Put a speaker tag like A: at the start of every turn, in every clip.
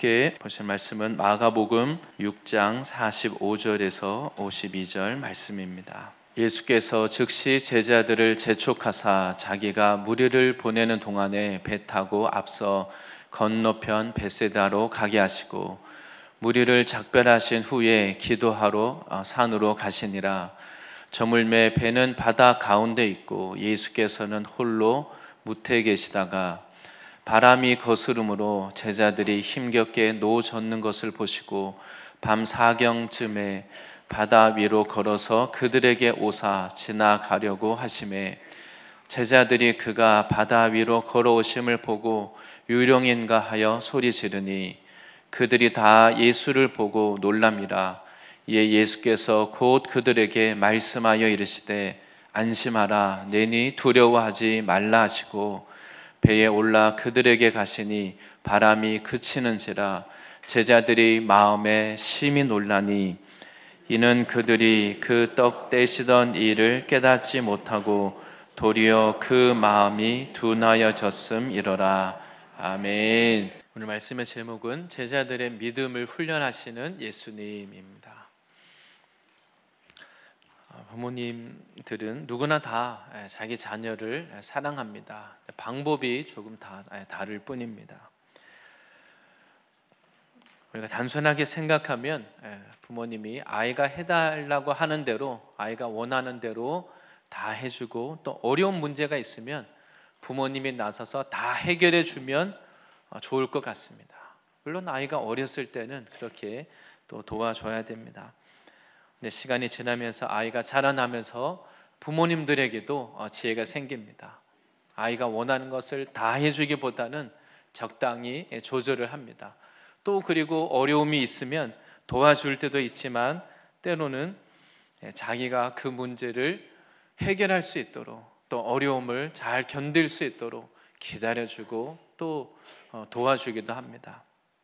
A: 함께 보실 말씀은 마가복음 6장 45절에서 52절 말씀입니다. 예수께서 즉시 제자들을 재촉하사 자기가 무리를 보내는 동안에 배 타고 앞서 건너편 벳세다로 가게 하시고 무리를 작별하신 후에 기도하러 산으로 가시니라. 저물매 배는 바다 가운데 있고 예수께서는 홀로 무태에 계시다가 바람이 거스름으로 제자들이 힘겹게 노 젓는 것을 보시고 밤 사경쯤에 바다 위로 걸어서 그들에게 오사 지나가려고 하시매 제자들이 그가 바다 위로 걸어오심을 보고 유령인가 하여 소리 지르니 그들이 다 예수를 보고 놀랍니다. 이에 예수께서 곧 그들에게 말씀하여 이르시되 안심하라 내니 두려워하지 말라 하시고 배에 올라 그들에게 가시니 바람이 그치는지라 제자들이 마음에 심히 놀라니 이는 그들이 그 떡 떼시던 일을 깨닫지 못하고 도리어 그 마음이 둔하여졌음이로라. 아멘. 오늘 말씀의 제목은 제자들의 믿음을 훈련하시는 예수님입니다. 부모님들은 누구나 다 자기 자녀를 사랑합니다. 방법이 조금 다 다를 뿐입니다. 우리가 단순하게 생각하면 부모님이 아이가 해달라고 하는 대로, 아이가 원하는 대로 다 해주고, 또 어려운 문제가 있으면 부모님이 나서서 다 해결해 주면 좋을 것 같습니다. 물론 아이가 어렸을 때는 그렇게 또 도와줘야 됩니다. 근데 시간이 지나면서 아이가 자라나면서 부모님들에게도 지혜가 생깁니다. 아이가 원하는 것을 다 해주기보다는 적당히 조절을 합니다. 또 그리고 어려움이 있으면 도와줄 때도 있지만 때로는 자기가 그 문제를 해결할 수 있도록, 또 어려움을 잘 견딜 수 있도록 기다려주고 또 도와주기도 합니다.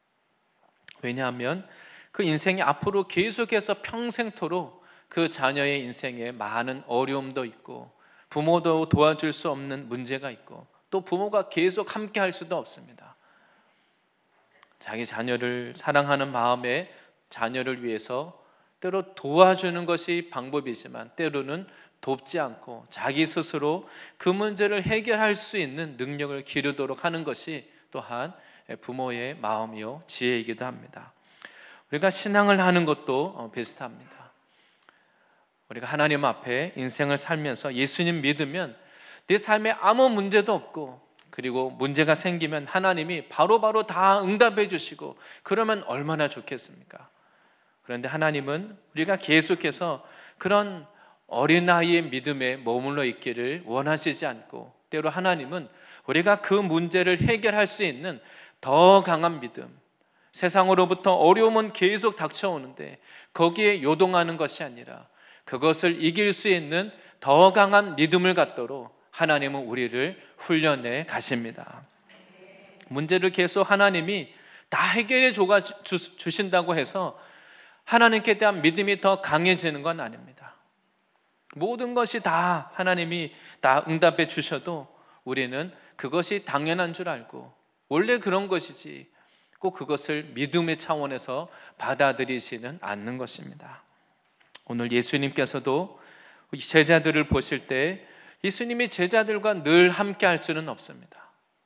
A: 왜냐하면 그 인생이 앞으로 계속해서 평생토록 그 자녀의 인생에 많은 어려움도 있고 부모도 도와줄 수 없는 문제가 있고 또 부모가 계속 함께 할 수도 없습니다. 자기 자녀를 사랑하는 마음에 자녀를 위해서 때로 도와주는 것이 방법이지만 때로는 돕지 않고 자기 스스로 그 문제를 해결할 수 있는 능력을 기르도록 하는 것이 또한 부모의 마음이요 지혜이기도 합니다. 우리가 신앙을 하는 것도 비슷합니다. 우리가 하나님 앞에 인생을 살면서 예수님 믿으면 내 삶에 아무 문제도 없고, 그리고 문제가 생기면 하나님이 바로바로 다 응답해 주시고 그러면 얼마나 좋겠습니까? 그런데 하나님은 우리가 계속해서 그런 어린아이의 믿음에 머물러 있기를 원하시지 않고, 때로 하나님은 우리가 그 문제를 해결할 수 있는 더 강한 믿음, 세상으로부터 어려움은 계속 닥쳐오는데 거기에 요동하는 것이 아니라 그것을 이길 수 있는 더 강한 믿음을 갖도록 하나님은 우리를 훈련해 가십니다. 문제를 계속 하나님이 다 해결해 주신다고 해서 하나님께 대한 믿음이 더 강해지는 건 아닙니다. 모든 것이 다 하나님이 다 응답해 주셔도 우리는 그것이 당연한 줄 알고 원래 그런 것이지 꼭 그것을 믿음의 차원에서 받아들이지는 않는 것입니다. 오늘 예수님께서도 제자들을 보실 때 예수님이 제자들과 늘 함께 할 수는 없습니다.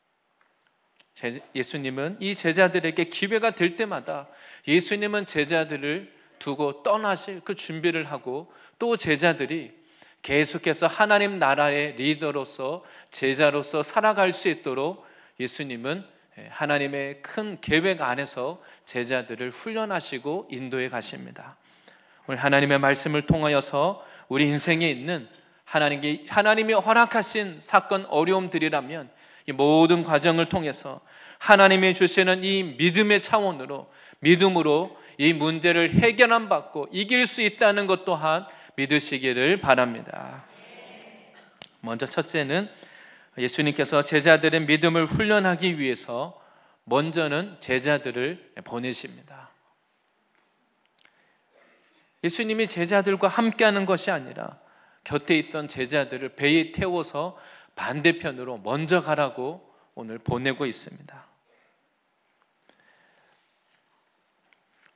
A: 예수님은 이 제자들에게 기회가 될 때마다 예수님은 제자들을 두고 떠나실 그 준비를 하고, 또 제자들이 계속해서 하나님 나라의 리더로서 제자로서 살아갈 수 있도록 예수님은 하나님의 큰 계획 안에서 제자들을 훈련하시고 인도해 가십니다. 오늘 하나님의 말씀을 통하여서 우리 인생에 있는 하나님이 허락하신 사건 어려움들이라면 이 모든 과정을 통해서 하나님이 주시는 이 믿음의 차원으로, 믿음으로 이 문제를 해결함 받고 이길 수 있다는 것 또한 믿으시기를 바랍니다. 먼저 첫째는 예수님께서 제자들의 믿음을 훈련하기 위해서 먼저는 제자들을 보내십니다. 예수님이 제자들과 함께하는 것이 아니라 곁에 있던 제자들을 배에 태워서 반대편으로 먼저 가라고 오늘 보내고 있습니다.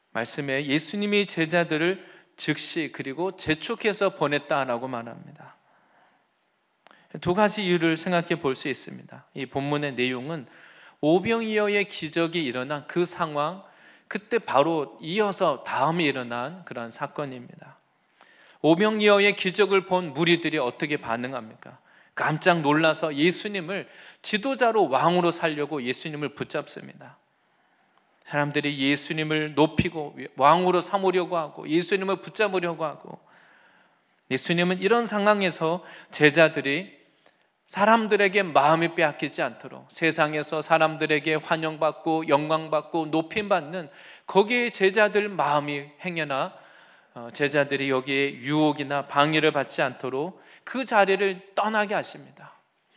A: 말씀에 예수님이 제자들을 즉시 그리고 재촉해서 보냈다라고 말합니다. 두 가지 이유를 생각해 볼 수 있습니다. 이 본문의 내용은 오병이어의 기적이 일어난 그 상황, 그때 바로 이어서 다음에 일어난 그런 사건입니다. 오병이어의 기적을 본 무리들이 어떻게 반응합니까? 깜짝 놀라서 예수님을 지도자로 왕으로 살려고 예수님을 붙잡습니다. 사람들이 예수님을 높이고 왕으로 삼으려고 하고 예수님을 붙잡으려고 하고, 예수님은 이런 상황에서 제자들이 사람들에게 마음이 빼앗기지 않도록 세상에서 사람들에게 환영받고 영광받고 높임받는 거기에 제자들 마음이 행여나 제자들이 여기에 유혹이나 방해를 받지 않도록 그 자리를 떠나게 하십니다.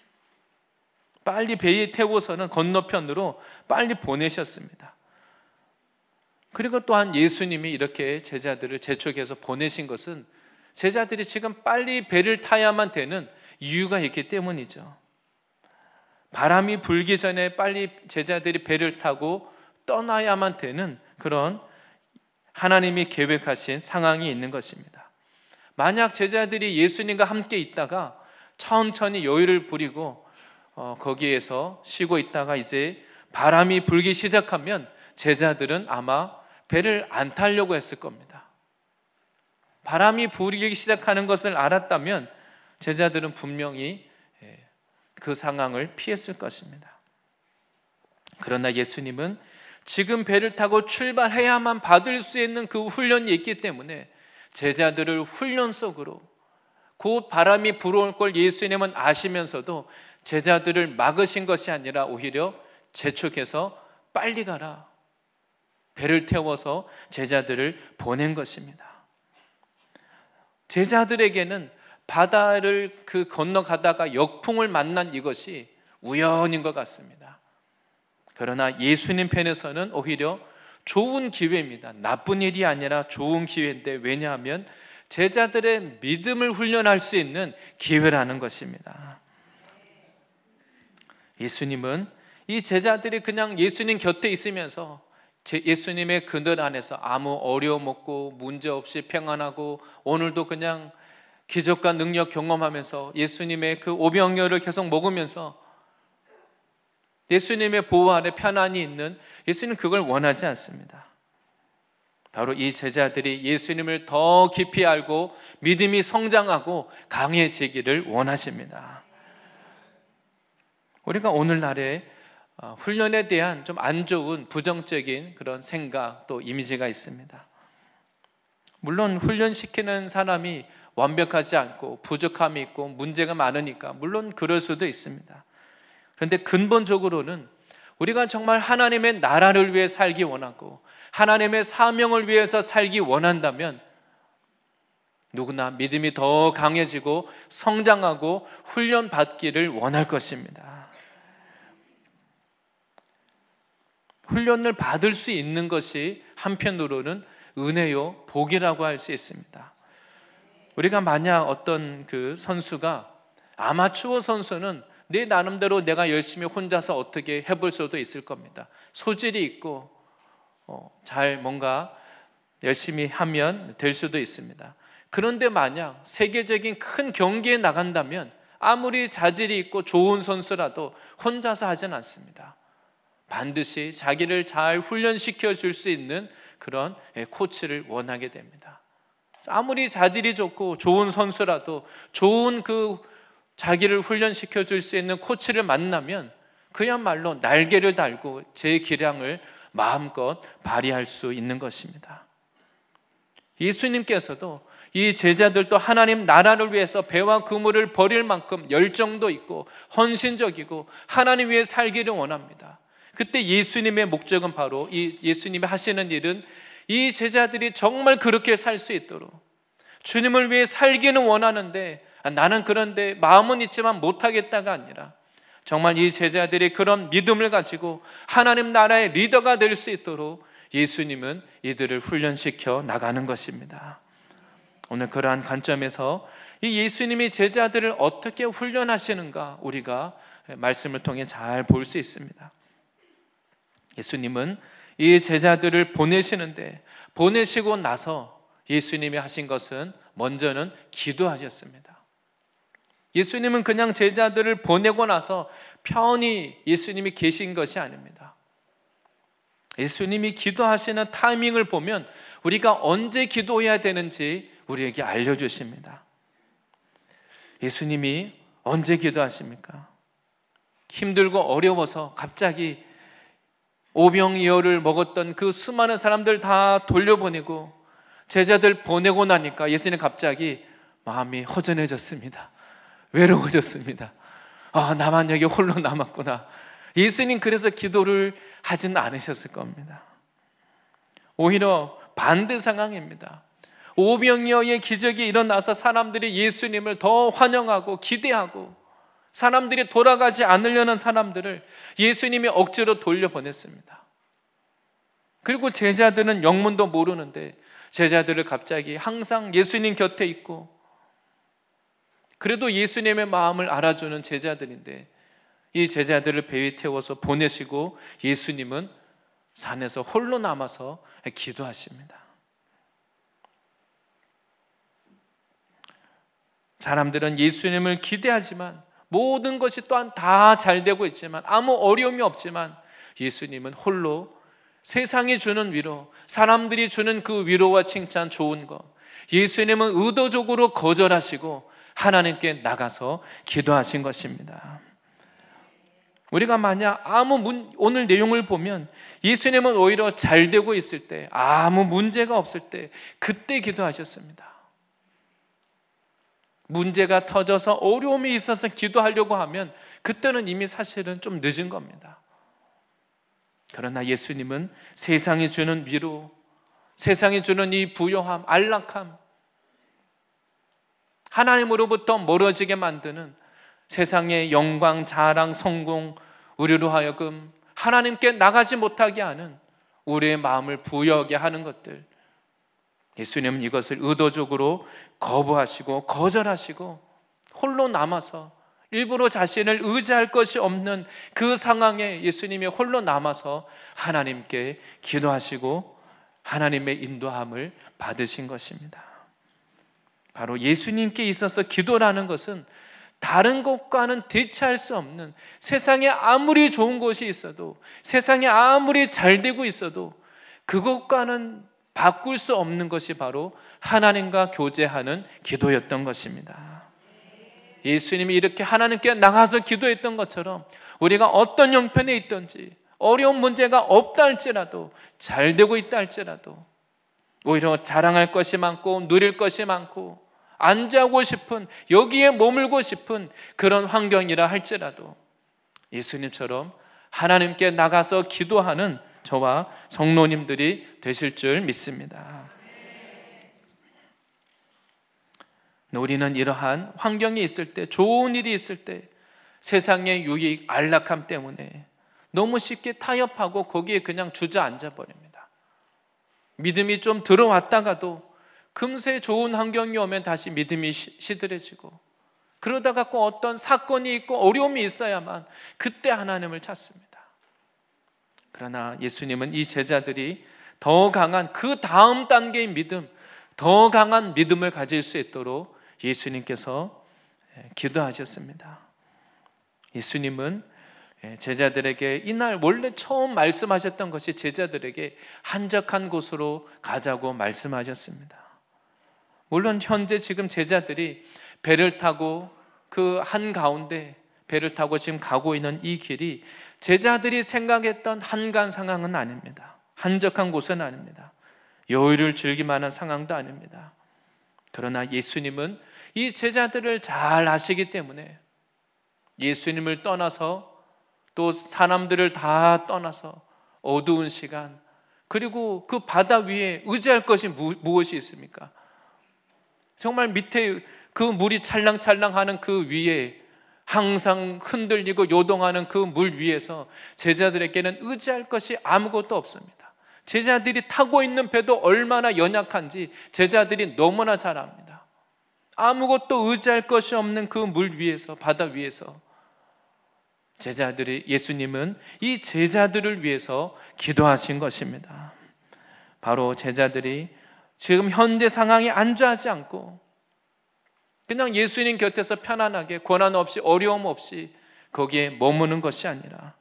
A: 빨리 배에 태워서는 건너편으로 빨리 보내셨습니다. 그리고 또한 예수님이 이렇게 제자들을 재촉해서 보내신 것은 제자들이 지금 빨리 배를 타야만 되는 이유가 있기 때문이죠. 바람이 불기 전에 빨리 제자들이 배를 타고 떠나야만 되는 그런 하나님이 계획하신 상황이 있는 것입니다. 만약 제자들이 예수님과 함께 있다가 천천히 여유를 부리고 거기에서 쉬고 있다가 이제 바람이 불기 시작하면 제자들은 아마 배를 안 타려고 했을 겁니다. 바람이 불기 시작하는 것을 알았다면 제자들은 분명히 그 상황을 피했을 것입니다. 그러나 예수님은 지금 배를 타고 출발해야만 받을 수 있는 그 훈련이 있기 때문에 제자들을 훈련 속으로, 곧 바람이 불어올 걸 예수님은 아시면서도 제자들을 막으신 것이 아니라 오히려 재촉해서 빨리 가라, 배를 태워서 제자들을 보낸 것입니다. 제자들에게는 바다를 건너가다가 역풍을 만난 이것이 우연인 것 같습니다. 그러나 예수님 편에서는 오히려 좋은 기회입니다. 나쁜 일이 아니라 좋은 기회인데, 왜냐하면 제자들의 믿음을 훈련할 수 있는 기회라는 것입니다. 예수님은 이 제자들이 그냥 예수님 곁에 있으면서 예수님의 그늘 안에서 아무 어려움 없고 문제 없이 평안하고 오늘도 그냥 기적과 능력 경험하면서 예수님의 그 오병이어를 계속 먹으면서 예수님의 보호 아래 편안히 있는, 예수님은 그걸 원하지 않습니다. 바로 이 제자들이 예수님을 더 깊이 알고 믿음이 성장하고 강해지기를 원하십니다. 우리가 오늘날의 훈련에 대한 좀 안 좋은 부정적인 그런 생각, 또 이미지가 있습니다. 물론 훈련시키는 사람이 완벽하지 않고 부족함이 있고 문제가 많으니까 물론 그럴 수도 있습니다. 그런데 근본적으로는 우리가 정말 하나님의 나라를 위해 살기 원하고 하나님의 사명을 위해서 살기 원한다면 누구나 믿음이 더 강해지고 성장하고 훈련받기를 원할 것입니다. 훈련을 받을 수 있는 것이 한편으로는 은혜요, 복이라고 할 수 있습니다. 우리가 만약 어떤 그 선수가, 아마추어 선수는 내 나름대로 내가 열심히 혼자서 어떻게 해볼 수도 있을 겁니다. 소질이 있고 잘 뭔가 열심히 하면 될 수도 있습니다. 그런데 만약 세계적인 큰 경기에 나간다면 아무리 자질이 있고 좋은 선수라도 혼자서 하진 않습니다. 반드시 자기를 잘 훈련시켜 줄 수 있는 그런 코치를 원하게 됩니다. 아무리 자질이 좋고 좋은 선수라도 좋은 그 자기를 훈련시켜 줄 수 있는 코치를 만나면 그야말로 날개를 달고 제 기량을 마음껏 발휘할 수 있는 것입니다. 예수님께서도 이 제자들도 하나님 나라를 위해서 배와 그물을 버릴 만큼 열정도 있고 헌신적이고 하나님 위해 살기를 원합니다. 그때 예수님의 목적은 바로 이 예수님이 하시는 일은 이 제자들이 정말 그렇게 살 수 있도록, 주님을 위해 살기는 원하는데 나는 그런데 마음은 있지만 못하겠다가 아니라 정말 이 제자들이 그런 믿음을 가지고 하나님 나라의 리더가 될 수 있도록 예수님은 이들을 훈련시켜 나가는 것입니다. 오늘 그러한 관점에서 이 예수님이 제자들을 어떻게 훈련하시는가 우리가 말씀을 통해 잘 볼 수 있습니다. 예수님은 이 제자들을 보내시는데 보내시고 나서 예수님이 하신 것은 먼저는 기도하셨습니다. 예수님은 그냥 제자들을 보내고 나서 편히 예수님이 계신 것이 아닙니다. 예수님이 기도하시는 타이밍을 보면 우리가 언제 기도해야 되는지 우리에게 알려주십니다. 예수님이 언제 기도하십니까? 힘들고 어려워서 갑자기 오병이어를 먹었던 그 수많은 사람들 다 돌려보내고 제자들 보내고 나니까 예수님 갑자기 마음이 허전해졌습니다. 외로워졌습니다. 나만 여기 홀로 남았구나. 예수님 그래서 기도를 하진 않으셨을 겁니다. 오히려 반대 상황입니다. 오병이어의 기적이 일어나서 사람들이 예수님을 더 환영하고 기대하고 사람들이 돌아가지 않으려는 사람들을 예수님이 억지로 돌려보냈습니다. 그리고 제자들은 영문도 모르는데 제자들을 갑자기 항상 예수님 곁에 있고 그래도 예수님의 마음을 알아주는 제자들인데 이 제자들을 배에 태워서 보내시고 예수님은 산에서 홀로 남아서 기도하십니다. 사람들은 예수님을 기대하지만 모든 것이 또한 다 잘 되고 있지만 아무 어려움이 없지만 예수님은 홀로 세상이 주는 위로, 사람들이 주는 그 위로와 칭찬 좋은 것, 예수님은 의도적으로 거절하시고 하나님께 나가서 기도하신 것입니다. 우리가 만약 오늘 내용을 보면 예수님은 오히려 잘 되고 있을 때, 아무 문제가 없을 때 그때 기도하셨습니다. 문제가 터져서 어려움이 있어서 기도하려고 하면 그때는 이미 사실은 좀 늦은 겁니다. 그러나 예수님은 세상이 주는 위로, 세상이 주는 이 부요함, 안락함, 하나님으로부터 멀어지게 만드는 세상의 영광, 자랑, 성공, 우리로 하여금 하나님께 나가지 못하게 하는 우리의 마음을 부여하게 하는 것들, 예수님은 이것을 의도적으로 거부하시고 거절하시고 홀로 남아서 일부러 자신을 의지할 것이 없는 그 상황에 예수님이 홀로 남아서 하나님께 기도하시고 하나님의 인도함을 받으신 것입니다. 바로 예수님께 있어서 기도라는 것은 다른 것과는 대체할 수 없는, 세상에 아무리 좋은 것이 있어도, 세상에 아무리 잘 되고 있어도 그것과는 바꿀 수 없는 것이 바로 하나님과 교제하는 기도였던 것입니다. 예수님이 이렇게 하나님께 나가서 기도했던 것처럼 우리가 어떤 형편에 있든지 어려운 문제가 없다 할지라도, 잘 되고 있다 할지라도, 오히려 자랑할 것이 많고 누릴 것이 많고 안주하고 싶은, 여기에 머물고 싶은 그런 환경이라 할지라도 예수님처럼 하나님께 나가서 기도하는 저와 성도님들이 되실 줄 믿습니다. 우리는 이러한 환경이 있을 때, 좋은 일이 있을 때 세상의 유익, 안락함 때문에 너무 쉽게 타협하고 거기에 그냥 주저앉아 버립니다. 믿음이 좀 들어왔다가도 금세 좋은 환경이 오면 다시 믿음이 시들해지고, 그러다가 꼭 어떤 사건이 있고 어려움이 있어야만 그때 하나님을 찾습니다. 그러나 예수님은 이 제자들이 더 강한 그 다음 단계의 믿음, 더 강한 믿음을 가질 수 있도록 예수님께서 기도하셨습니다. 예수님은 제자들에게 이날 원래 처음 말씀하셨던 것이 제자들에게 한적한 곳으로 가자고 말씀하셨습니다. 물론 현재 지금 제자들이 배를 타고 그 한가운데 배를 타고 지금 가고 있는 이 길이 제자들이 생각했던 한간 상황은 아닙니다. 한적한 곳은 아닙니다. 여유를 즐기만한 상황도 아닙니다. 그러나 예수님은 이 제자들을 잘 아시기 때문에 예수님을 떠나서 또 사람들을 다 떠나서 어두운 시간, 그리고 그 바다 위에 의지할 것이 무엇이 있습니까? 정말 밑에 그 물이 찰랑찰랑하는 그 위에 항상 흔들리고 요동하는 그 물 위에서 제자들에게는 의지할 것이 아무것도 없습니다. 제자들이 타고 있는 배도 얼마나 연약한지 제자들이 너무나 잘 압니다. 아무것도 의지할 것이 없는 그 물 위에서, 바다 위에서 예수님은 이 제자들을 위해서 기도하신 것입니다. 바로 제자들이 지금 현재 상황에 안주하지 않고 그냥 예수님 곁에서 편안하게 고난 없이 어려움 없이 거기에 머무는 것이 아니라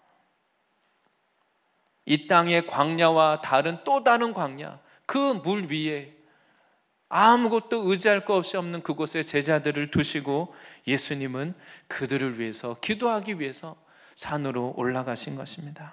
A: 이 땅의 광야와 다른 또 다른 광야, 그 물 위에 아무것도 의지할 것 없이 없는 그곳에 제자들을 두시고 예수님은 그들을 위해서 기도하기 위해서 산으로 올라가신 것입니다.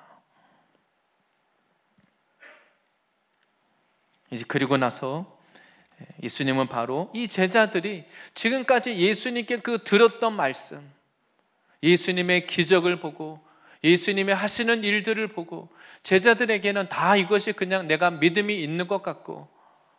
A: 이제 그리고 나서 예수님은 바로 이 제자들이 지금까지 예수님께 그 들었던 말씀, 예수님의 기적을 보고 예수님의 하시는 일들을 보고 제자들에게는 다 이것이 그냥 내가 믿음이 있는 것 같고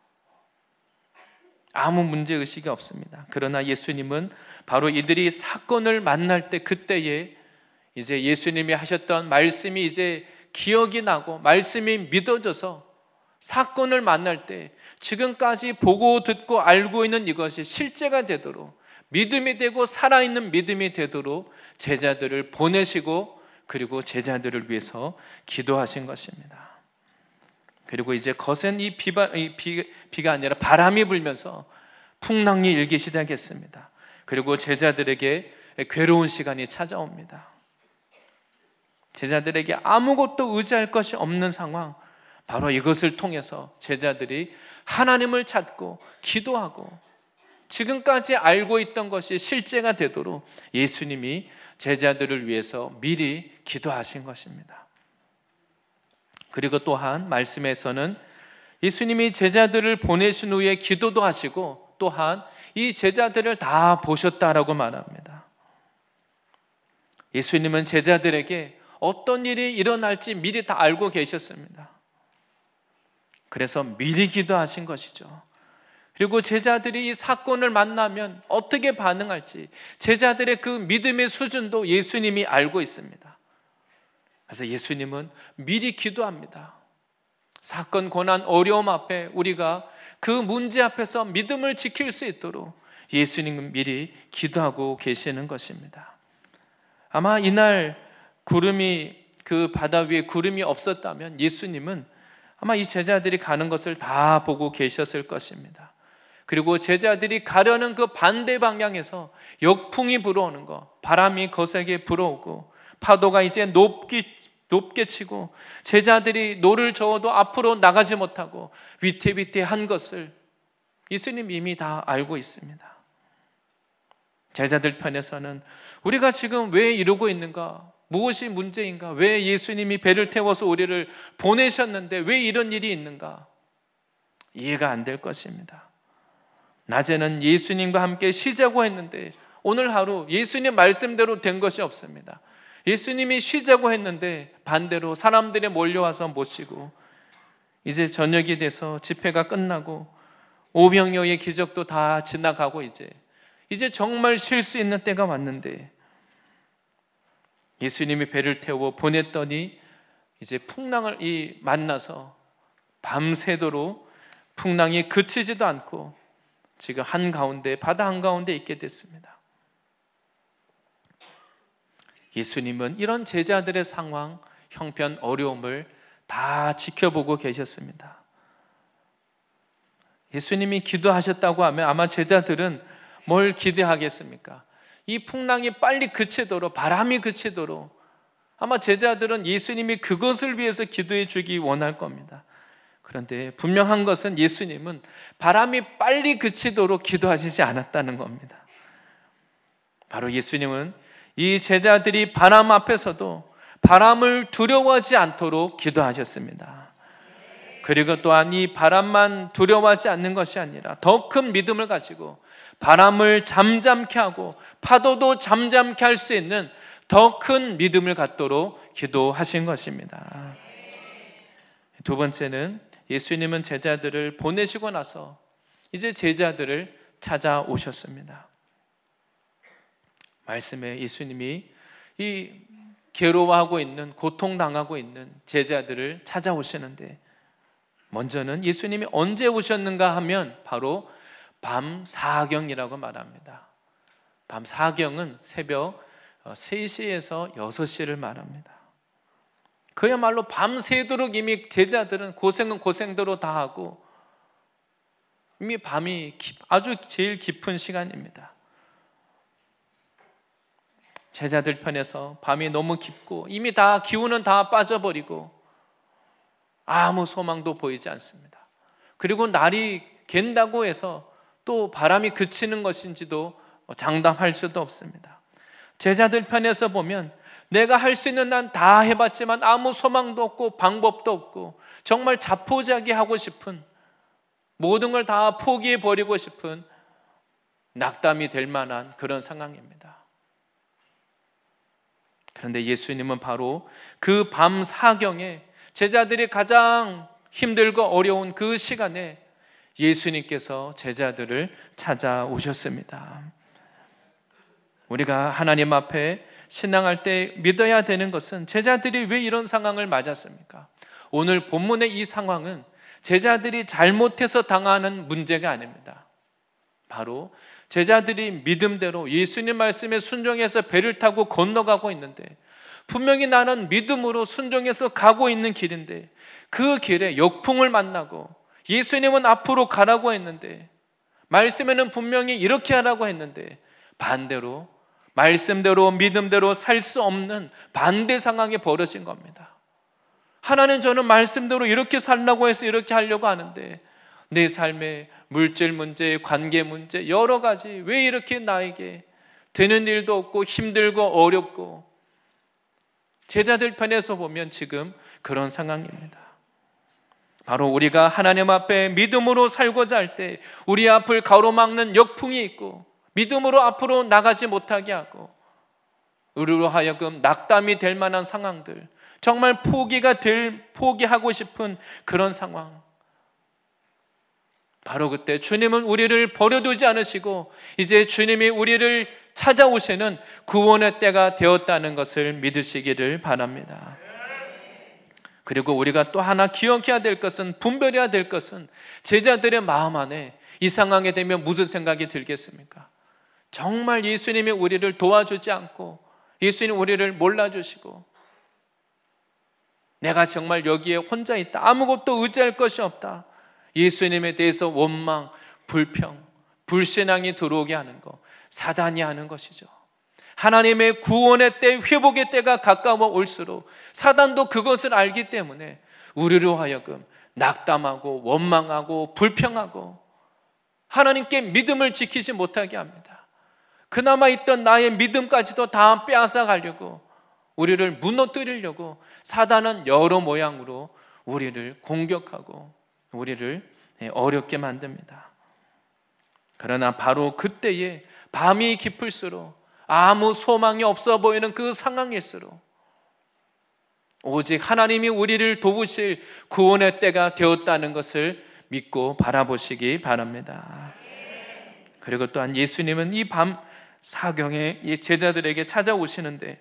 A: 아무 문제의식이 없습니다. 그러나 예수님은 바로 이들이 사건을 만날 때 그때에 이제 예수님이 하셨던 말씀이 이제 기억이 나고 말씀이 믿어져서 사건을 만날 때 지금까지 보고 듣고 알고 있는 이것이 실제가 되도록 믿음이 되고 살아있는 믿음이 되도록 제자들을 보내시고 그리고 제자들을 위해서 기도하신 것입니다. 그리고 이제 거센 이 비가 아니라 바람이 불면서 풍랑이 일기 시작했습니다. 그리고 제자들에게 괴로운 시간이 찾아옵니다. 제자들에게 아무것도 의지할 것이 없는 상황, 바로 이것을 통해서 제자들이 하나님을 찾고 기도하고 지금까지 알고 있던 것이 실제가 되도록 예수님이 제자들을 위해서 미리 기도하신 것입니다. 그리고 또한 말씀에서는 예수님이 제자들을 보내신 후에 기도도 하시고 또한 이 제자들을 다 보셨다라고 말합니다. 예수님은 제자들에게 어떤 일이 일어날지 미리 다 알고 계셨습니다. 그래서 미리 기도하신 것이죠. 그리고 제자들이 이 사건을 만나면 어떻게 반응할지 제자들의 그 믿음의 수준도 예수님이 알고 있습니다. 그래서 예수님은 미리 기도합니다. 사건, 고난, 어려움 앞에 우리가 그 문제 앞에서 믿음을 지킬 수 있도록 예수님은 미리 기도하고 계시는 것입니다. 아마 이날 그 바다 위에 구름이 없었다면 예수님은 아마 이 제자들이 가는 것을 다 보고 계셨을 것입니다. 그리고 제자들이 가려는 그 반대 방향에서 역풍이 불어오는 것, 바람이 거세게 불어오고 파도가 이제 높게 치고 제자들이 노를 저어도 앞으로 나가지 못하고 위태위태한 것을 예수님 이미 다 알고 있습니다. 제자들 편에서는 우리가 지금 왜 이러고 있는가? 무엇이 문제인가? 왜 예수님이 배를 태워서 우리를 보내셨는데 왜 이런 일이 있는가? 이해가 안 될 것입니다. 낮에는 예수님과 함께 쉬자고 했는데 오늘 하루 예수님 말씀대로 된 것이 없습니다. 예수님이 쉬자고 했는데 반대로 사람들이 몰려와서 못 쉬고 이제 저녁이 돼서 집회가 끝나고 오병이어의 기적도 다 지나가고 이제 정말 쉴 수 있는 때가 왔는데 예수님이 배를 태워 보냈더니 이제 풍랑을 만나서 밤새도록 풍랑이 그치지도 않고 지금 바다 한가운데 있게 됐습니다. 예수님은 이런 제자들의 상황, 형편, 어려움을 다 지켜보고 계셨습니다. 예수님이 기도하셨다고 하면 아마 제자들은 뭘 기대하겠습니까? 이 풍랑이 빨리 그치도록, 바람이 그치도록 아마 제자들은 예수님이 그것을 위해서 기도해 주기 원할 겁니다. 그런데 분명한 것은 예수님은 바람이 빨리 그치도록 기도하시지 않았다는 겁니다. 바로 예수님은 이 제자들이 바람 앞에서도 바람을 두려워하지 않도록 기도하셨습니다. 그리고 또한 이 바람만 두려워하지 않는 것이 아니라 더 큰 믿음을 가지고 바람을 잠잠케 하고 파도도 잠잠케 할 수 있는 더 큰 믿음을 갖도록 기도하신 것입니다. 두 번째는 예수님은 제자들을 보내시고 나서 이제 제자들을 찾아오셨습니다. 말씀에 예수님이 이 괴로워하고 있는, 고통당하고 있는 제자들을 찾아오시는데 먼저는 예수님이 언제 오셨는가 하면 바로 밤 사경이라고 말합니다. 밤 사경은 새벽 3시에서 6시를 말합니다. 그야말로 밤새도록 이미 제자들은 고생은 고생대로 다 하고 이미 밤이 아주 제일 깊은 시간입니다. 제자들 편에서 밤이 너무 깊고 이미 다 기운은 다 빠져버리고 아무 소망도 보이지 않습니다. 그리고 날이 갠다고 해서 또 바람이 그치는 것인지도 장담할 수도 없습니다. 제자들 편에서 보면 내가 할 수 있는 난 다 해봤지만 아무 소망도 없고 방법도 없고 정말 자포자기하고 싶은, 모든 걸 다 포기해버리고 싶은 낙담이 될 만한 그런 상황입니다. 그런데 예수님은 바로 그 밤 사경에 제자들이 가장 힘들고 어려운 그 시간에 예수님께서 제자들을 찾아오셨습니다. 우리가 하나님 앞에 신앙할 때 믿어야 되는 것은 제자들이 왜 이런 상황을 맞았습니까? 오늘 본문의 이 상황은 제자들이 잘못해서 당하는 문제가 아닙니다. 바로 제자들이 믿음대로 예수님 말씀에 순종해서 배를 타고 건너가고 있는데, 분명히 나는 믿음으로 순종해서 가고 있는 길인데 그 길에 역풍을 만나고 예수님은 앞으로 가라고 했는데, 말씀에는 분명히 이렇게 하라고 했는데 반대로 말씀대로 믿음대로 살 수 없는 반대 상황이 벌어진 겁니다. 하나님, 저는 말씀대로 이렇게 살라고 해서 이렇게 하려고 하는데 내 삶의 물질 문제, 관계 문제, 여러 가지 왜 이렇게 나에게 되는 일도 없고 힘들고 어렵고, 제자들 편에서 보면 지금 그런 상황입니다. 바로 우리가 하나님 앞에 믿음으로 살고자 할 때 우리 앞을 가로막는 역풍이 있고 믿음으로 앞으로 나가지 못하게 하고 우리로 하여금 낙담이 될 만한 상황들, 정말 포기하고 싶은 그런 상황, 바로 그때 주님은 우리를 버려두지 않으시고 이제 주님이 우리를 찾아오시는 구원의 때가 되었다는 것을 믿으시기를 바랍니다. 그리고 우리가 또 하나 기억해야 될 것은, 분별해야 될 것은, 제자들의 마음 안에 이 상황에 되면 무슨 생각이 들겠습니까? 정말 예수님이 우리를 도와주지 않고 예수님 우리를 몰라주시고 내가 정말 여기에 혼자 있다, 아무것도 의지할 것이 없다, 예수님에 대해서 원망, 불평, 불신앙이 들어오게 하는 것, 사단이 하는 것이죠. 하나님의 구원의 때, 회복의 때가 가까워 올수록 사단도 그것을 알기 때문에 우리로 하여금 낙담하고 원망하고 불평하고 하나님께 믿음을 지키지 못하게 합니다. 그나마 있던 나의 믿음까지도 다 빼앗아 가려고, 우리를 무너뜨리려고 사단은 여러 모양으로 우리를 공격하고 우리를 어렵게 만듭니다. 그러나 바로 그때에 밤이 깊을수록, 아무 소망이 없어 보이는 그 상황일수록 오직 하나님이 우리를 도우실 구원의 때가 되었다는 것을 믿고 바라보시기 바랍니다. 그리고 또한 예수님은 이 밤 사경에 이 제자들에게 찾아오시는데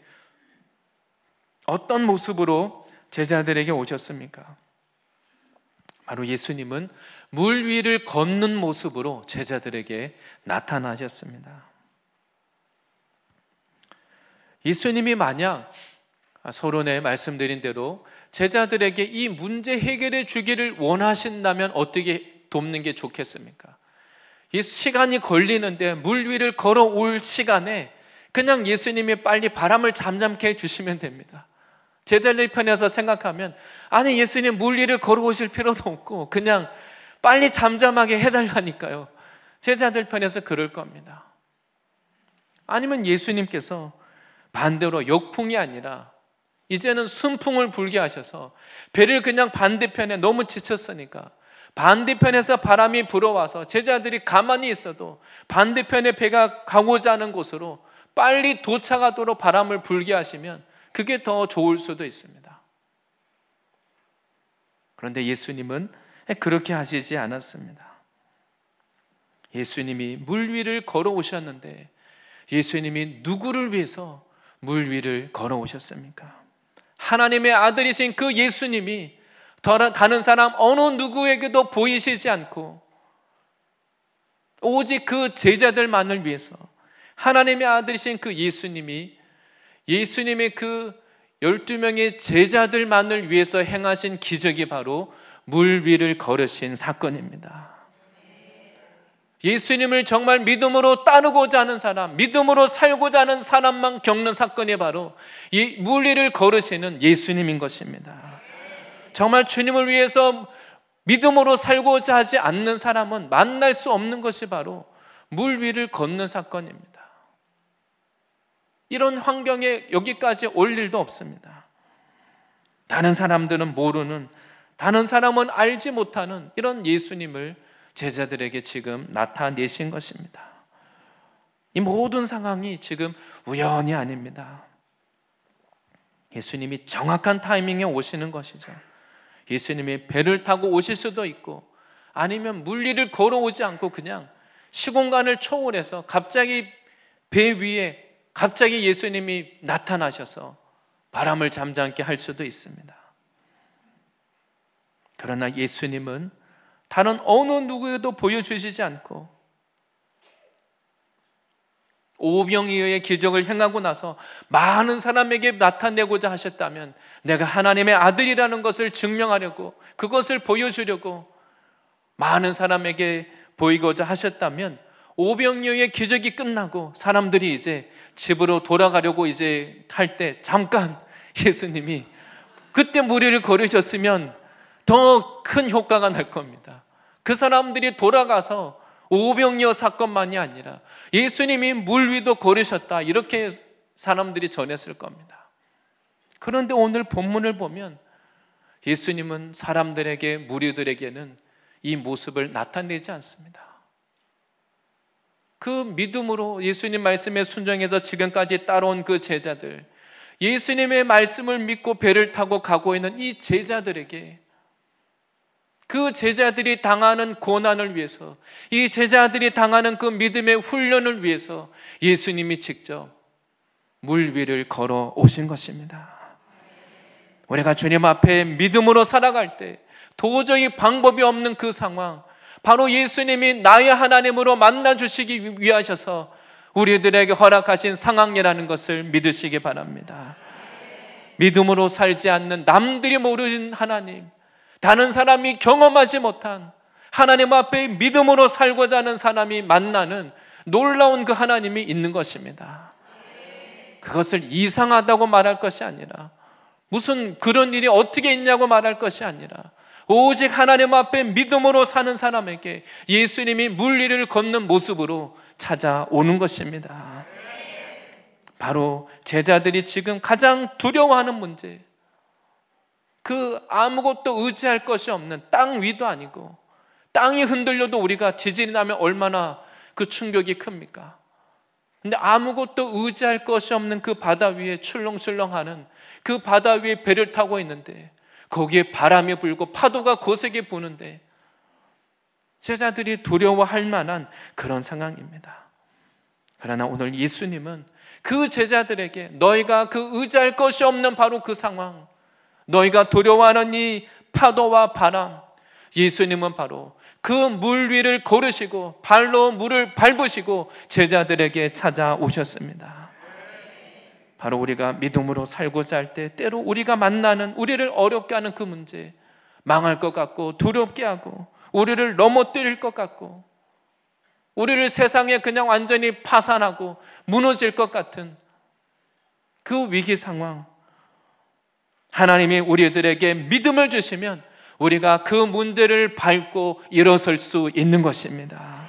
A: 어떤 모습으로 제자들에게 오셨습니까? 바로 예수님은 물 위를 걷는 모습으로 제자들에게 나타나셨습니다. 예수님이 만약 서론에 말씀드린 대로 제자들에게 이 문제 해결해 주기를 원하신다면 어떻게 돕는 게 좋겠습니까? 이 시간이 걸리는데 물 위를 걸어올 시간에 그냥 예수님이 빨리 바람을 잠잠케 해주시면 됩니다. 제자들 편에서 생각하면, 아니 예수님 물 위를 걸어오실 필요도 없고 그냥 빨리 잠잠하게 해달라니까요. 제자들 편에서 그럴 겁니다. 아니면 예수님께서 반대로 역풍이 아니라 이제는 순풍을 불게 하셔서 배를 그냥 반대편에, 너무 지쳤으니까 반대편에서 바람이 불어와서 제자들이 가만히 있어도 반대편에 배가 가고자 하는 곳으로 빨리 도착하도록 바람을 불게 하시면 그게 더 좋을 수도 있습니다. 그런데 예수님은 그렇게 하시지 않았습니다. 예수님이 물 위를 걸어오셨는데 예수님이 누구를 위해서 물 위를 걸어오셨습니까? 하나님의 아들이신 그 예수님이 다른 사람 어느 누구에게도 보이시지 않고 오직 그 제자들만을 위해서 하나님의 아들이신 그 예수님이 예수님의 그 12명의 제자들만을 위해서 행하신 기적이 바로 물 위를 걸으신 사건입니다. 예수님을 정말 믿음으로 따르고자 하는 사람, 믿음으로 살고자 하는 사람만 겪는 사건이 바로 이 물 위를 걸으시는 예수님인 것입니다. 정말 주님을 위해서 믿음으로 살고자 하지 않는 사람은 만날 수 없는 것이 바로 물 위를 걷는 사건입니다. 이런 환경에 여기까지 올 일도 없습니다. 다른 사람들은 모르는, 다른 사람은 알지 못하는 이런 예수님을 제자들에게 지금 나타내신 것입니다. 이 모든 상황이 지금 우연이 아닙니다. 예수님이 정확한 타이밍에 오시는 것이죠. 예수님이 배를 타고 오실 수도 있고, 아니면 물 위를 걸어오지 않고 그냥 시공간을 초월해서 갑자기 배 위에 갑자기 예수님이 나타나셔서 바람을 잠잠게 할 수도 있습니다. 그러나 예수님은 다른 어느 누구에도 보여주시지 않고 오병이어의 기적을 행하고 나서 많은 사람에게 나타내고자 하셨다면, 내가 하나님의 아들이라는 것을 증명하려고, 그것을 보여주려고 많은 사람에게 보이고자 하셨다면, 오병이어의 기적이 끝나고 사람들이 이제 집으로 돌아가려고 이제 할 때 잠깐 예수님이 그때 무리를 걸으셨으면 더 큰 효과가 날 겁니다. 그 사람들이 돌아가서 오병이어 사건만이 아니라 예수님이 물 위도 걸으셨다, 이렇게 사람들이 전했을 겁니다. 그런데 오늘 본문을 보면 예수님은 사람들에게, 무리들에게는 이 모습을 나타내지 않습니다. 그 믿음으로 예수님 말씀에 순종해서 지금까지 따라온 그 제자들, 예수님의 말씀을 믿고 배를 타고 가고 있는 이 제자들에게, 그 제자들이 당하는 고난을 위해서, 이 제자들이 당하는 그 믿음의 훈련을 위해서 예수님이 직접 물 위를 걸어 오신 것입니다. 우리가 주님 앞에 믿음으로 살아갈 때 도저히 방법이 없는 그 상황, 바로 예수님이 나의 하나님으로 만나주시기 위하셔서 우리들에게 허락하신 상황이라는 것을 믿으시기 바랍니다. 믿음으로 살지 않는, 남들이 모르는 하나님, 다른 사람이 경험하지 못한 하나님 앞에 믿음으로 살고자 하는 사람이 만나는 놀라운 그 하나님이 있는 것입니다. 그것을 이상하다고 말할 것이 아니라, 무슨 그런 일이 어떻게 있냐고 말할 것이 아니라, 오직 하나님 앞에 믿음으로 사는 사람에게 예수님이 물 위를 걷는 모습으로 찾아오는 것입니다. 바로 제자들이 지금 가장 두려워하는 문제, 그 아무것도 의지할 것이 없는 땅 위도 아니고, 땅이 흔들려도 우리가 지진이 나면 얼마나 그 충격이 큽니까? 근데 아무것도 의지할 것이 없는 그 바다 위에 출렁출렁하는 그 바다 위에 배를 타고 있는데, 거기에 바람이 불고 파도가 거세게 부는데 제자들이 두려워할 만한 그런 상황입니다. 그러나 오늘 예수님은 그 제자들에게 너희가 그 의지할 것이 없는 바로 그 상황, 너희가 두려워하는 이 파도와 바람, 예수님은 바로 그 물 위를 걸으시고 발로 물을 밟으시고 제자들에게 찾아오셨습니다. 바로 우리가 믿음으로 살고자 할 때 때로 우리가 만나는, 우리를 어렵게 하는 그 문제, 망할 것 같고 두렵게 하고 우리를 넘어뜨릴 것 같고 우리를 세상에 그냥 완전히 파산하고 무너질 것 같은 그 위기 상황, 하나님이 우리들에게 믿음을 주시면 우리가 그 문제를 밟고 일어설 수 있는 것입니다.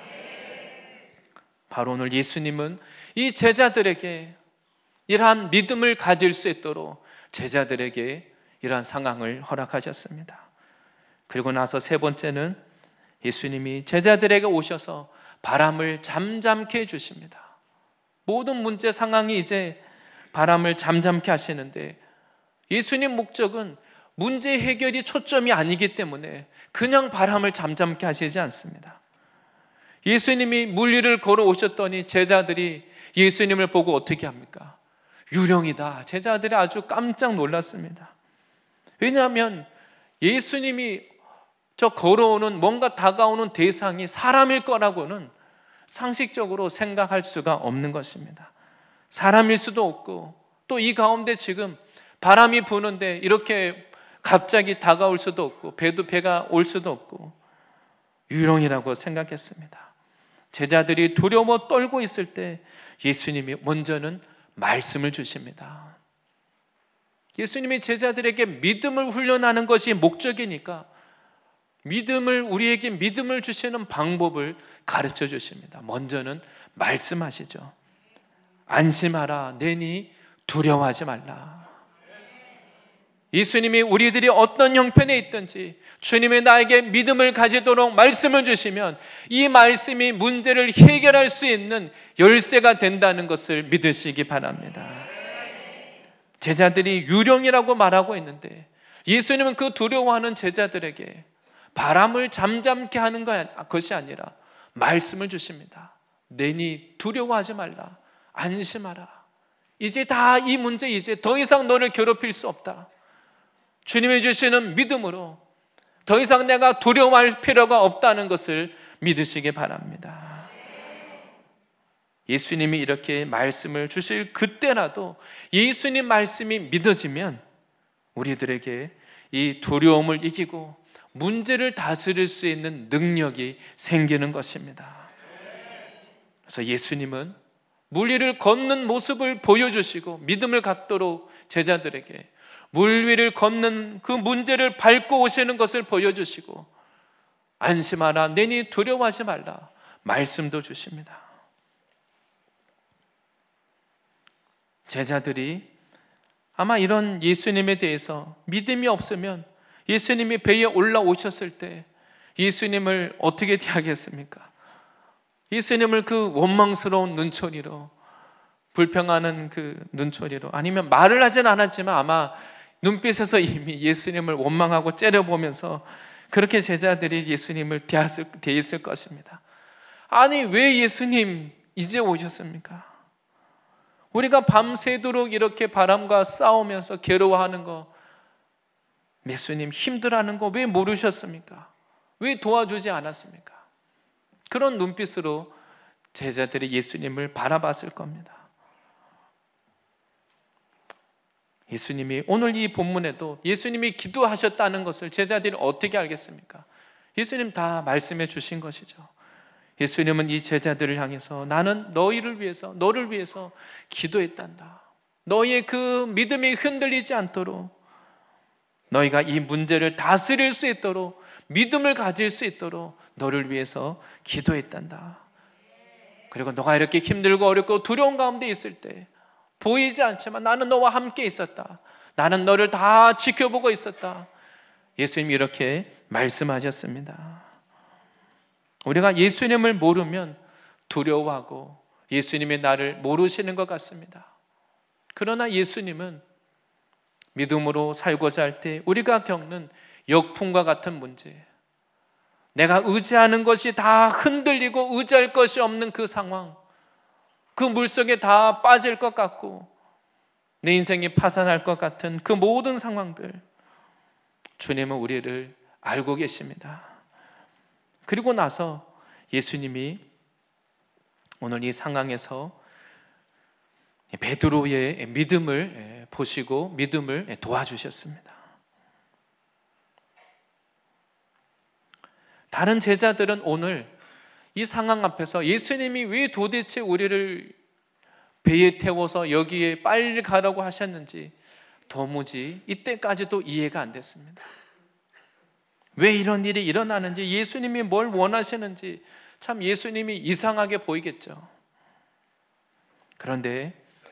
A: 바로 오늘 예수님은 이 제자들에게 이러한 믿음을 가질 수 있도록 제자들에게 이러한 상황을 허락하셨습니다. 그리고 나서 세 번째는 예수님이 제자들에게 오셔서 바람을 잠잠케 해주십니다. 모든 문제 상황이 이제 바람을 잠잠케 하시는데, 예수님 목적은 문제 해결이 초점이 아니기 때문에 그냥 바람을 잠잠케 하시지 않습니다. 예수님이 물 위를 걸어오셨더니 제자들이 예수님을 보고 어떻게 합니까? 유령이다. 제자들이 아주 깜짝 놀랐습니다. 왜냐하면 예수님이 저 걸어오는, 뭔가 다가오는 대상이 사람일 거라고는 상식적으로 생각할 수가 없는 것입니다. 사람일 수도 없고, 또 이 가운데 지금 바람이 부는데 이렇게 갑자기 다가올 수도 없고 배가 올 수도 없고 유령이라고 생각했습니다. 제자들이 두려워 떨고 있을 때 예수님이 먼저는 말씀을 주십니다. 예수님이 제자들에게 믿음을 훈련하는 것이 목적이니까 우리에게 믿음을 주시는 방법을 가르쳐 주십니다. 먼저는 말씀하시죠. 안심하라, 내니 두려워하지 말라. 예수님이 우리들이 어떤 형편에 있든지 주님이 나에게 믿음을 가지도록 말씀을 주시면 이 말씀이 문제를 해결할 수 있는 열쇠가 된다는 것을 믿으시기 바랍니다. 제자들이 유령이라고 말하고 있는데 예수님은 그 두려워하는 제자들에게 바람을 잠잠케 하는 것이 아니라 말씀을 주십니다. 내니 두려워하지 말라, 안심하라. 이제 다 이 문제 이제 더 이상 너를 괴롭힐 수 없다. 주님이 주시는 믿음으로 더 이상 내가 두려워할 필요가 없다는 것을 믿으시기 바랍니다. 예수님이 이렇게 말씀을 주실 그때라도 예수님 말씀이 믿어지면 우리들에게 이 두려움을 이기고 문제를 다스릴 수 있는 능력이 생기는 것입니다. 그래서 예수님은 물 위를 걷는 모습을 보여주시고 믿음을 갖도록 제자들에게 물 위를 걷는 그 문제를 밟고 오시는 것을 보여주시고 안심하라, 내니 두려워하지 말라 말씀도 주십니다. 제자들이 아마 이런 예수님에 대해서 믿음이 없으면 예수님이 배에 올라오셨을 때 예수님을 어떻게 대하겠습니까? 예수님을 그 원망스러운 눈초리로, 불평하는 그 눈초리로, 아니면 말을 하진 않았지만 아마 눈빛에서 이미 예수님을 원망하고 째려보면서 그렇게 제자들이 예수님을 대했을 것입니다. 아니, 왜 예수님 이제 오셨습니까? 우리가 밤새도록 이렇게 바람과 싸우면서 괴로워하는 거, 예수님 힘들어하는 거 왜 모르셨습니까? 왜 도와주지 않았습니까? 그런 눈빛으로 제자들이 예수님을 바라봤을 겁니다. 예수님이 오늘 이 본문에도 예수님이 기도하셨다는 것을 제자들이 어떻게 알겠습니까? 예수님 다 말씀해 주신 것이죠. 예수님은 이 제자들을 향해서 나는 너를 위해서 기도했단다. 너희의 그 믿음이 흔들리지 않도록, 너희가 이 문제를 다스릴 수 있도록, 믿음을 가질 수 있도록 너를 위해서 기도했단다. 그리고 너가 이렇게 힘들고 어렵고 두려운 가운데 있을 때 보이지 않지만 나는 너와 함께 있었다. 나는 너를 다 지켜보고 있었다. 예수님이 이렇게 말씀하셨습니다. 우리가 예수님을 모르면 두려워하고 예수님이 나를 모르시는 것 같습니다. 그러나 예수님은 믿음으로 살고자 할 때 우리가 겪는 역풍과 같은 문제, 내가 의지하는 것이 다 흔들리고 의지할 것이 없는 그 상황, 그 물속에 다 빠질 것 같고 내 인생이 파산할 것 같은 그 모든 상황들, 주님은 우리를 알고 계십니다. 그리고 나서 예수님이 오늘 이 상황에서 베드로의 믿음을 보시고 믿음을 도와주셨습니다. 다른 제자들은 오늘 이 상황 앞에서 예수님이 왜 도대체 우리를 배에 태워서 여기에 빨리 가라고 하셨는지 도무지 이때까지도 이해가 안 됐습니다. 왜 이런 일이 일어나는지, 예수님이 뭘 원하시는지 참 예수님이 이상하게 보이겠죠. 그런데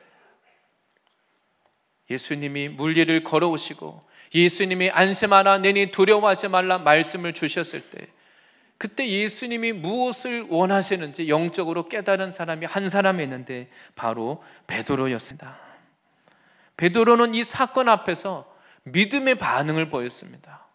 A: 예수님이 물 위를 걸어오시고 예수님이 안심하라, 내니 두려워하지 말라 말씀을 주셨을 때, 그때 예수님이 무엇을 원하시는지 영적으로 깨달은 사람이 한 사람 있는데 바로 베드로였습니다. 베드로는 이 사건 앞에서 믿음의 반응을 보였습니다.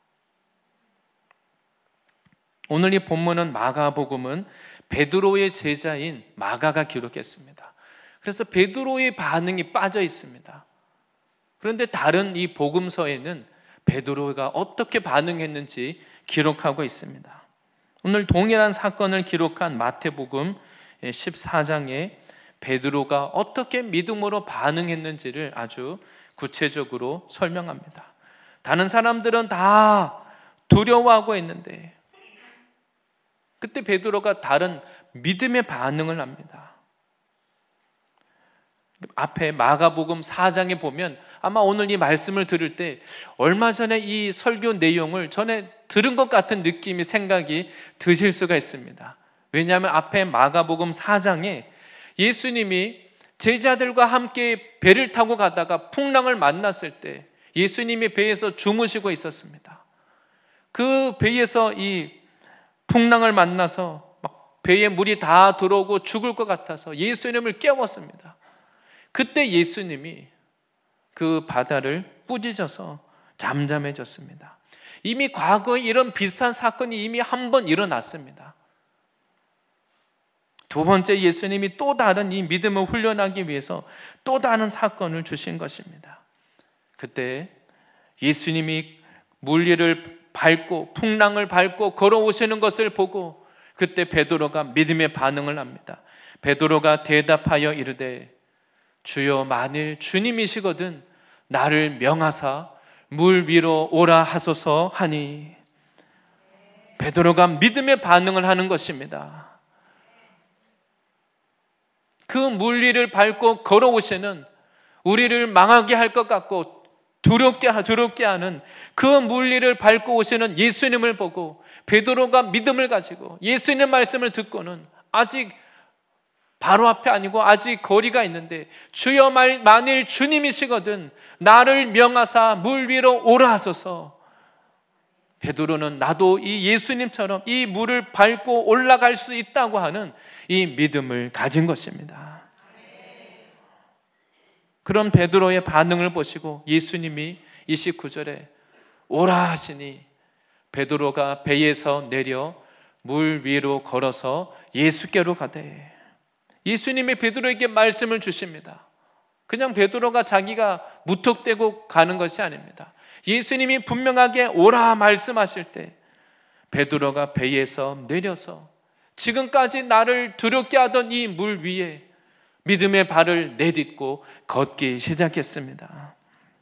A: 오늘 이 본문은 마가복음은 베드로의 제자인 마가가 기록했습니다. 그래서 베드로의 반응이 빠져 있습니다. 그런데 다른 이 복음서에는 베드로가 어떻게 반응했는지 기록하고 있습니다. 오늘 동일한 사건을 기록한 마태복음 14장에 베드로가 어떻게 믿음으로 반응했는지를 아주 구체적으로 설명합니다. 다른 사람들은 다 두려워하고 있는데 그때 베드로가 다른 믿음의 반응을 합니다. 앞에 마가복음 4장에 보면 아마 오늘 이 말씀을 들을 때 얼마 전에 이 설교 내용을 전에 들은 것 같은 느낌이 생각이 드실 수가 있습니다. 왜냐하면 앞에 마가복음 4장에 예수님이 제자들과 함께 배를 타고 가다가 풍랑을 만났을 때 예수님이 배에서 주무시고 있었습니다. 그 배에서 이 풍랑을 만나서 막 배에 물이 다 들어오고 죽을 것 같아서 예수님을 깨웠습니다. 그때 예수님이 그 바다를 꾸짖어서 잠잠해졌습니다. 이미 과거에 이런 비슷한 사건이 이미 한 번 일어났습니다. 두 번째 예수님이 또 다른 이 믿음을 훈련하기 위해서 또 다른 사건을 주신 것입니다. 그때 예수님이 물위를 밟고 풍랑을 밟고 걸어오시는 것을 보고 그때 베드로가 믿음의 반응을 합니다. 베드로가 대답하여 이르되 주여 만일 주님이시거든 나를 명하사 물 위로 오라 하소서 하니 베드로가 믿음의 반응을 하는 것입니다. 그 물 위를 밟고 걸어오시는 우리를 망하게 할 것 같고 두렵게 하는 그 물 위를 밟고 오시는 예수님을 보고 베드로가 믿음을 가지고 예수님의 말씀을 듣고는 아직 바로 앞에 아니고 아직 거리가 있는데 주여 만일 주님이시거든 나를 명하사 물 위로 오라 하소서. 베드로는 나도 이 예수님처럼 이 물을 밟고 올라갈 수 있다고 하는 이 믿음을 가진 것입니다. 그런 베드로의 반응을 보시고 예수님이 29절에 오라 하시니 베드로가 배에서 내려 물 위로 걸어서 예수께로 가되 예수님이 베드로에게 말씀을 주십니다. 그냥 베드로가 자기가 무턱대고 가는 것이 아닙니다. 예수님이 분명하게 오라 말씀하실 때 베드로가 배에서 내려서 지금까지 나를 두렵게 하던 이 물 위에 믿음의 발을 내딛고 걷기 시작했습니다.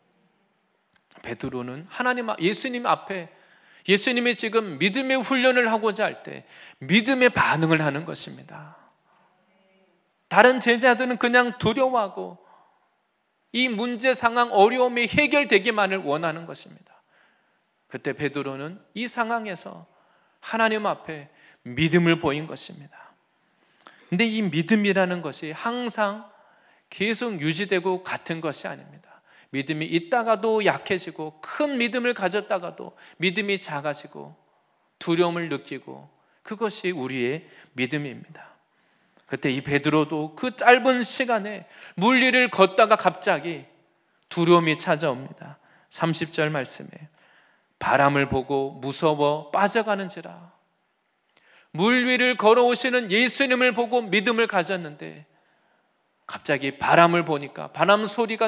A: 베드로는 예수님 앞에 예수님이 지금 믿음의 훈련을 하고자 할 때 믿음의 반응을 하는 것입니다. 다른 제자들은 그냥 두려워하고 이 문제 상황 어려움이 해결되기만을 원하는 것입니다. 그때 베드로는 이 상황에서 하나님 앞에 믿음을 보인 것입니다. 근데 이 믿음이라는 것이 항상 계속 유지되고 같은 것이 아닙니다. 믿음이 있다가도 약해지고 큰 믿음을 가졌다가도 믿음이 작아지고 두려움을 느끼고 그것이 우리의 믿음입니다. 그때 이 베드로도 그 짧은 시간에 물 위를 걷다가 갑자기 두려움이 찾아옵니다. 30절 말씀에 바람을 보고 무서워 빠져가는지라. 물 위를 걸어오시는 예수님을 보고 믿음을 가졌는데 갑자기 바람을 보니까 바람이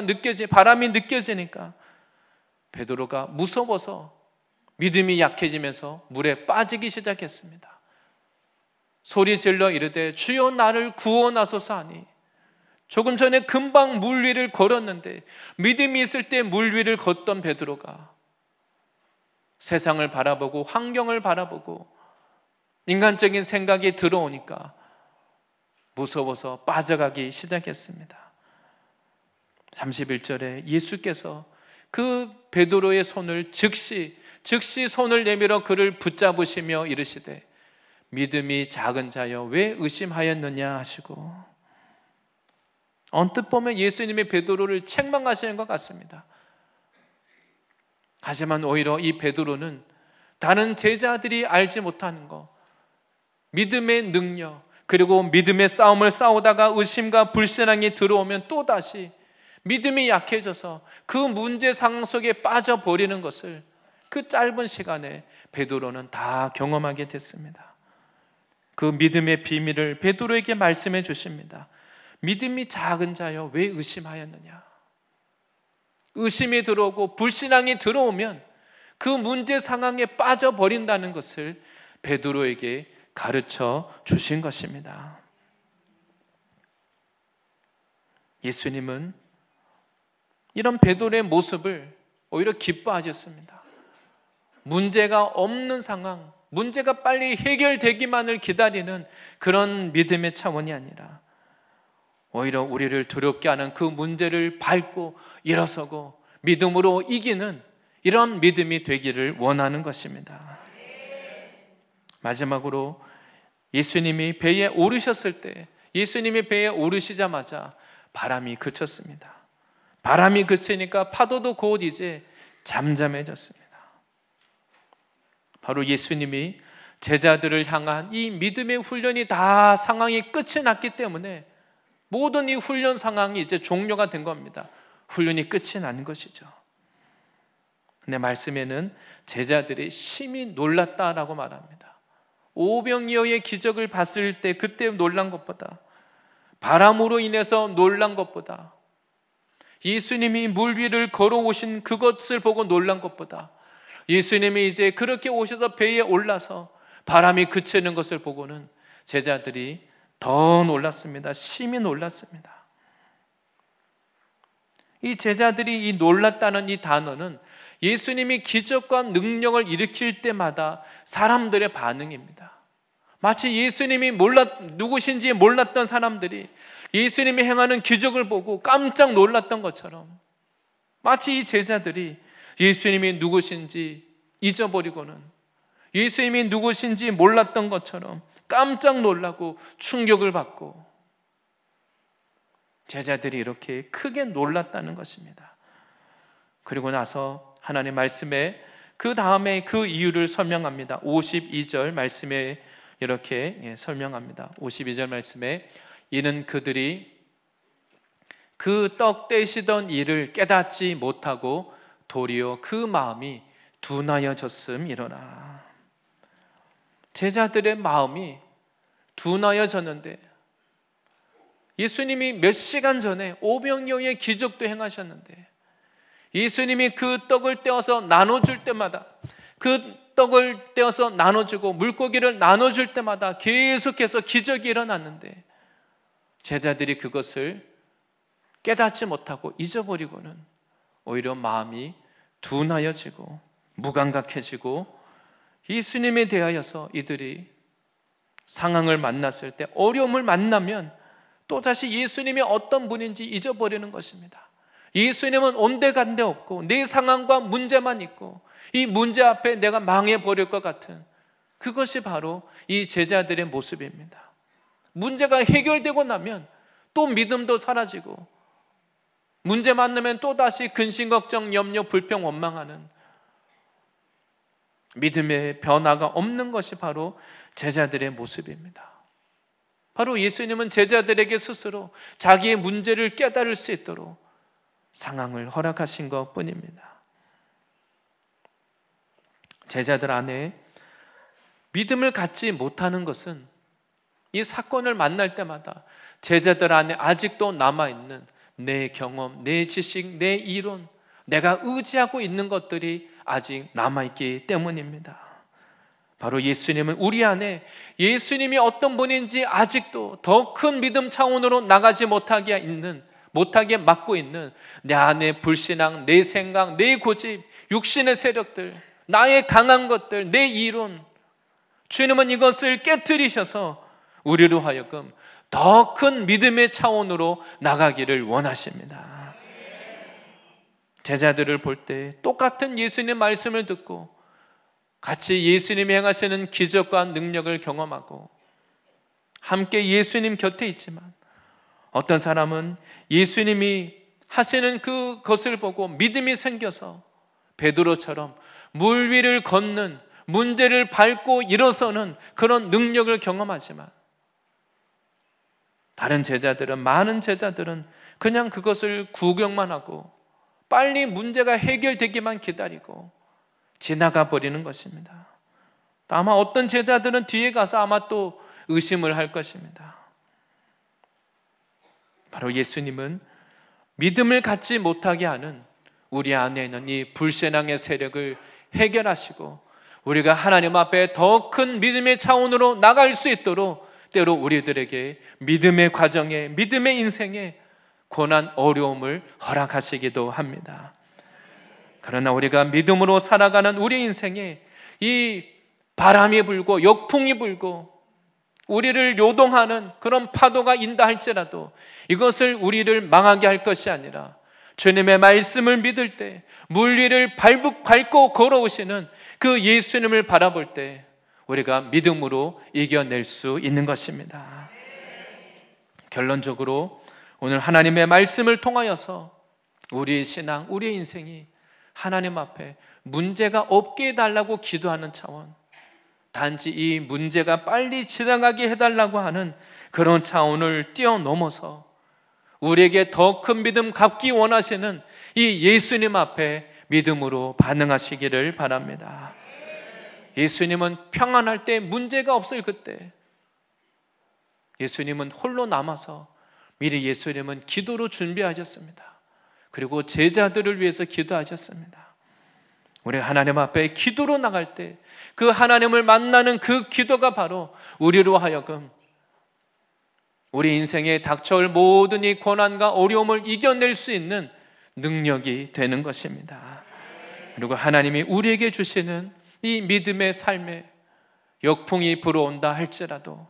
A: 느껴지니까 베드로가 무서워서 믿음이 약해지면서 물에 빠지기 시작했습니다. 소리 질러 이르되 주여 나를 구원하소서 하니 조금 전에 금방 물 위를 걸었는데 믿음이 있을 때 물 위를 걷던 베드로가 세상을 바라보고 환경을 바라보고 인간적인 생각이 들어오니까 무서워서 빠져가기 시작했습니다. 31절에 예수께서 그 베드로의 손을 즉시 손을 내밀어 그를 붙잡으시며 이르시되 믿음이 작은 자여 왜 의심하였느냐 하시고 언뜻 보면 예수님이 베드로를 책망하시는 것 같습니다. 하지만 오히려 이 베드로는 다른 제자들이 알지 못하는 것, 믿음의 능력, 그리고 믿음의 싸움을 싸우다가 의심과 불신앙이 들어오면 또다시 믿음이 약해져서 그 문제 상황 속에 빠져버리는 것을 그 짧은 시간에 베드로는 다 경험하게 됐습니다. 그 믿음의 비밀을 베드로에게 말씀해 주십니다. 믿음이 작은 자여 왜 의심하였느냐. 의심이 들어오고 불신앙이 들어오면 그 문제 상황에 빠져버린다는 것을 베드로에게 가르쳐 주신 것입니다. 예수님은 이런 베드로의 모습을 오히려 기뻐하셨습니다. 문제가 없는 상황, 문제가 빨리 해결되기만을 기다리는 그런 믿음의 차원이 아니라 오히려 우리를 두렵게 하는 그 문제를 밟고 일어서고 믿음으로 이기는 이런 믿음이 되기를 원하는 것입니다. 마지막으로 예수님이 배에 오르셨을 때, 예수님이 배에 오르시자마자 바람이 그쳤습니다. 바람이 그치니까 파도도 곧 이제 잠잠해졌습니다. 바로 예수님이 제자들을 향한 이 믿음의 훈련이 다 상황이 끝이 났기 때문에 모든 이 훈련 상황이 이제 종료가 된 겁니다. 훈련이 끝이 난 것이죠. 근데 말씀에는 제자들이 심히 놀랐다라고 말합니다. 오병이어의 기적을 봤을 때 그때 놀란 것보다, 바람으로 인해서 놀란 것보다, 예수님이 물 위를 걸어오신 그것을 보고 놀란 것보다, 예수님이 이제 그렇게 오셔서 배에 올라서 바람이 그치는 것을 보고는 제자들이 더 놀랐습니다. 심히 놀랐습니다. 이 제자들이 이 놀랐다는 이 단어는 예수님이 기적과 능력을 일으킬 때마다 사람들의 반응입니다. 마치 예수님이 누구신지 몰랐던 사람들이 예수님이 행하는 기적을 보고 깜짝 놀랐던 것처럼, 마치 이 제자들이 예수님이 누구신지 잊어버리고는 예수님이 누구신지 몰랐던 것처럼 깜짝 놀라고 충격을 받고, 제자들이 이렇게 크게 놀랐다는 것입니다. 그리고 나서 하나님 말씀에 그 다음에 그 이유를 설명합니다. 52절 말씀에 이렇게 설명합니다. 52절 말씀에 이는 그들이 그 떡 떼시던 일을 깨닫지 못하고 도리어 그 마음이 둔하여졌음이로라. 제자들의 마음이 둔하여졌는데, 예수님이 몇 시간 전에 오병이어의 기적도 행하셨는데, 예수님이 그 떡을 떼어서 나눠줄 때마다, 그 떡을 떼어서 나눠주고 물고기를 나눠줄 때마다 계속해서 기적이 일어났는데, 제자들이 그것을 깨닫지 못하고 잊어버리고는 오히려 마음이 둔하여지고 무감각해지고, 예수님에 대하여서 이들이 상황을 만났을 때, 어려움을 만나면 또다시 예수님이 어떤 분인지 잊어버리는 것입니다. 예수님은 온데간데 없고 내 상황과 문제만 있고 이 문제 앞에 내가 망해버릴 것 같은, 그것이 바로 이 제자들의 모습입니다. 문제가 해결되고 나면 또 믿음도 사라지고, 문제 만나면 또다시 근심, 걱정, 염려, 불평, 원망하는, 믿음의 변화가 없는 것이 바로 제자들의 모습입니다. 바로 예수님은 제자들에게 스스로 자기의 문제를 깨달을 수 있도록 상황을 허락하신 것 뿐입니다. 제자들 안에 믿음을 갖지 못하는 것은 이 사건을 만날 때마다 제자들 안에 아직도 남아있는 내 경험, 내 지식, 내 이론, 내가 의지하고 있는 것들이 아직 남아있기 때문입니다. 바로 예수님은 우리 안에 예수님이 어떤 분인지 아직도 더 큰 믿음 차원으로 나가지 못하게 막고 있는 내 안에 불신앙, 내 생각, 내 고집, 육신의 세력들, 나의 강한 것들, 내 이론, 주님은 이것을 깨트리셔서 우리로 하여금 더 큰 믿음의 차원으로 나가기를 원하십니다. 제자들을 볼 때 똑같은 예수님 말씀을 듣고 같이 예수님이 행하시는 기적과 능력을 경험하고 함께 예수님 곁에 있지만, 어떤 사람은 예수님이 하시는 그것을 보고 믿음이 생겨서 베드로처럼 물 위를 걷는, 문제를 밟고 일어서는 그런 능력을 경험하지만, 다른 제자들은, 많은 제자들은 그냥 그것을 구경만 하고 빨리 문제가 해결되기만 기다리고 지나가 버리는 것입니다. 아마 어떤 제자들은 뒤에 가서 아마 또 의심을 할 것입니다. 바로 예수님은 믿음을 갖지 못하게 하는 우리 안에 있는 이 불신앙의 세력을 해결하시고 우리가 하나님 앞에 더 큰 믿음의 차원으로 나갈 수 있도록 때로 우리들에게 믿음의 과정에, 믿음의 인생에 고난, 어려움을 허락하시기도 합니다. 그러나 우리가 믿음으로 살아가는 우리 인생에 이 바람이 불고 역풍이 불고 우리를 요동하는 그런 파도가 인다 할지라도 이것을 우리를 망하게 할 것이 아니라 주님의 말씀을 믿을 때 물 위를 밟고 걸어오시는 그 예수님을 바라볼 때 우리가 믿음으로 이겨낼 수 있는 것입니다. 결론적으로 오늘 하나님의 말씀을 통하여서 우리의 신앙, 우리의 인생이 하나님 앞에 문제가 없게 해달라고 기도하는 차원, 단지 이 문제가 빨리 지나가게 해달라고 하는 그런 차원을 뛰어넘어서 우리에게 더 큰 믿음 갖기 원하시는 이 예수님 앞에 믿음으로 반응하시기를 바랍니다. 예수님은 평안할 때 문제가 없을 그때 예수님은 홀로 남아서 미리 예수님은 기도로 준비하셨습니다. 그리고 제자들을 위해서 기도하셨습니다. 우리 하나님 앞에 기도로 나갈 때 그 하나님을 만나는 그 기도가 바로 우리로 하여금 우리 인생에 닥쳐올 모든 이 고난과 어려움을 이겨낼 수 있는 능력이 되는 것입니다. 그리고 하나님이 우리에게 주시는 이 믿음의 삶에 역풍이 불어온다 할지라도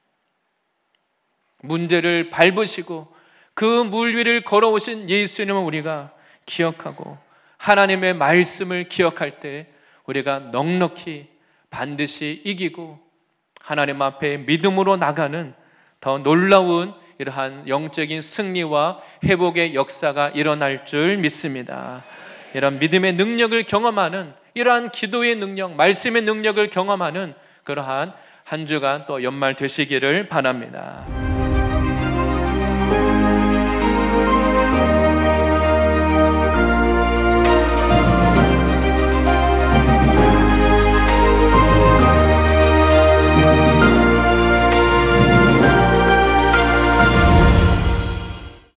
A: 문제를 밟으시고 그 물 위를 걸어오신 예수님을 우리가 기억하고 하나님의 말씀을 기억할 때 우리가 넉넉히 반드시 이기고 하나님 앞에 믿음으로 나가는 더 놀라운 이러한 영적인 승리와 회복의 역사가 일어날 줄 믿습니다. 이런 믿음의 능력을 경험하는 이러한 기도의 능력, 말씀의 능력을 경험하는 그러한 한 주간 또 연말 되시기를 바랍니다.